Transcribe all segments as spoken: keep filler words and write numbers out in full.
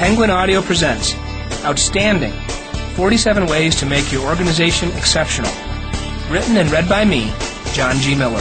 Penguin Audio presents Outstanding, forty-seven Ways to Make Your Organization Exceptional. Written and read by me, John G. Miller.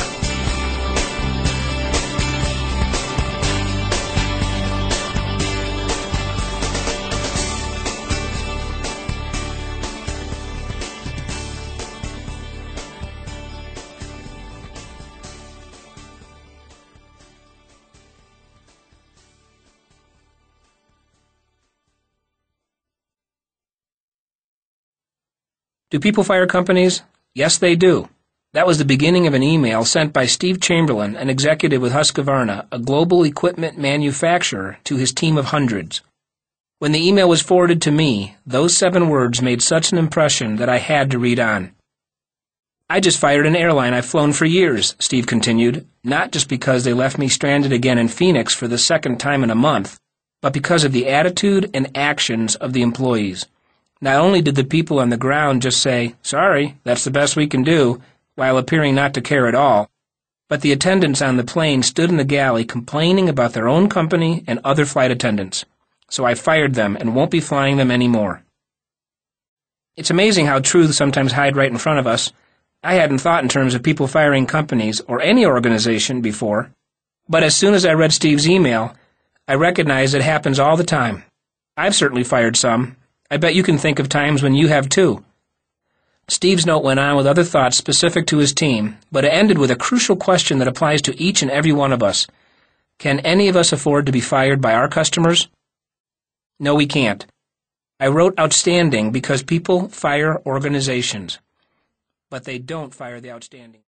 Do people fire companies? Yes, they do. That was the beginning of an email sent by Steve Chamberlain, an executive with Husqvarna, a global equipment manufacturer, to his team of hundreds. When the email was forwarded to me, those seven words made such an impression that I had to read on. I just fired an airline I've flown for years, Steve continued, not just because they left me stranded again in Phoenix for the second time in a month, but because of the attitude and actions of the employees. Not only did the people on the ground just say, "Sorry, that's the best we can do," while appearing not to care at all, but the attendants on the plane stood in the galley complaining about their own company and other flight attendants. So I fired them and won't be flying them anymore. It's amazing how truths sometimes hide right in front of us. I hadn't thought in terms of people firing companies or any organization before, but as soon as I read Steve's email, I recognized it happens all the time. I've certainly fired some. I bet you can think of times when you have too. Steve's note went on with other thoughts specific to his team, but it ended with a crucial question that applies to each and every one of us. Can any of us afford to be fired by our customers? No, we can't. I wrote outstanding because people fire organizations, but they don't fire the outstanding.